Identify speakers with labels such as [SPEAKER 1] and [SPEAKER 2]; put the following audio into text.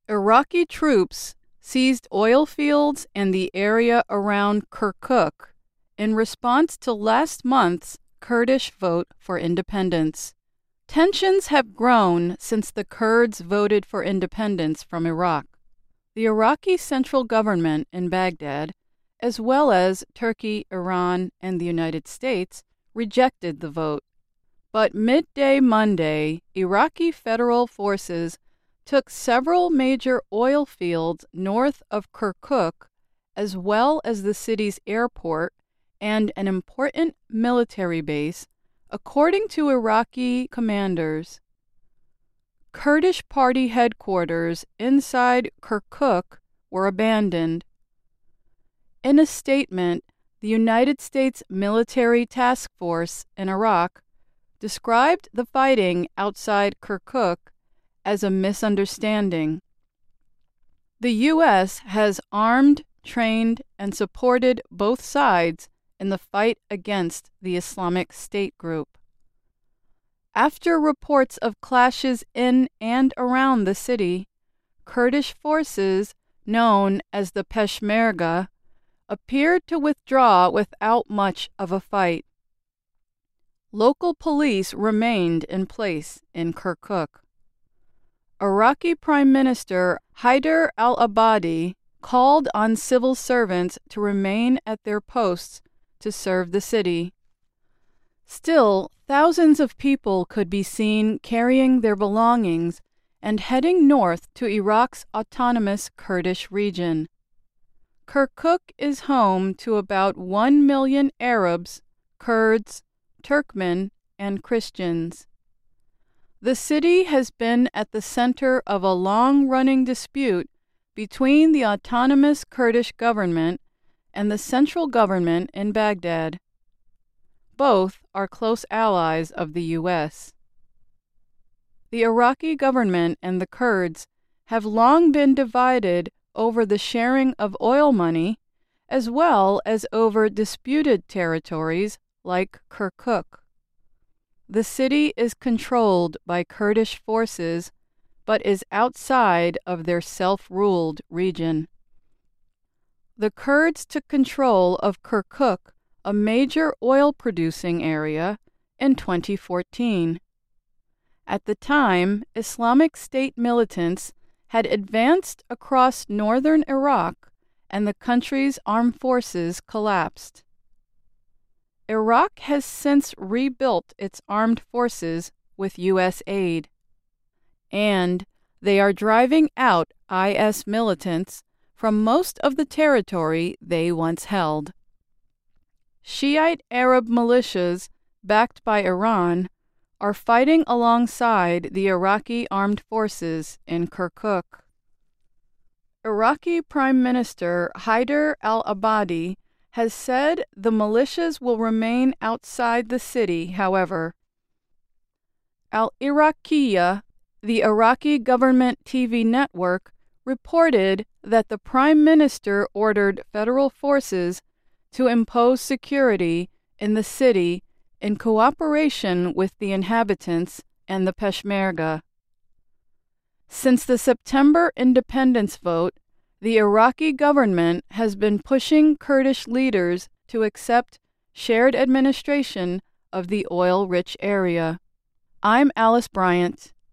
[SPEAKER 1] Iraqi troops seized oil fields and the area around Kirkuk in response to last month's Kurdish vote for independence. Tensions have grown since the Kurds voted for independence from Iraq. The Iraqi central government in Baghdad, as well as Turkey, Iran, and the United States, rejected the vote. But midday Monday, Iraqi federal forces took several major oil fields north of Kirkuk, as well as the city's airport and an important military base, according to Iraqi commanders. Kurdish party headquarters inside Kirkuk were abandoned. In a statement, the United States Military Task Force in Iraq described the fighting outside Kirkuk as a misunderstanding. The U.S. has armed, trained, and supported both sides in the fight against the Islamic State group. After reports of clashes in and around the city, Kurdish forces, known as the Peshmerga, appeared to withdraw without much of a fight. Local police remained in place in Kirkuk. Iraqi Prime Minister Haider al-Abadi called on civil servants to remain at their posts to serve the city. Still, thousands of people could be seen carrying their belongings and heading north to Iraq's autonomous Kurdish region. Kirkuk is home to about 1 million Arabs, Kurds, Turkmen, and Christians. The city has been at the center of a long-running dispute between the autonomous Kurdish government and the central government in Baghdad. Both are close allies of the U.S. The Iraqi government and the Kurds have long been divided over the sharing of oil money, as well as over disputed territories like Kirkuk. The city is controlled by Kurdish forces, but is outside of their self-ruled region. The Kurds took control of Kirkuk, a major oil-producing area, in 2014. At the time, Islamic State militants had advanced across northern Iraq, and the country's armed forces collapsed. Iraq has since rebuilt its armed forces with U.S. aid, and they are driving out IS militants from most of the territory they once held. Shiite Arab militias, backed by Iran, are fighting alongside the Iraqi armed forces in Kirkuk. Iraqi Prime Minister Haider al-Abadi has said the militias will remain outside the city, however. Al-Iraqiyya, the Iraqi government TV network, reported that the Prime Minister ordered federal forces to impose security in the city in cooperation with the inhabitants and the Peshmerga. Since the September independence vote, the Iraqi government has been pushing Kurdish leaders to accept shared administration of the oil-rich area. I'm Alice Bryant.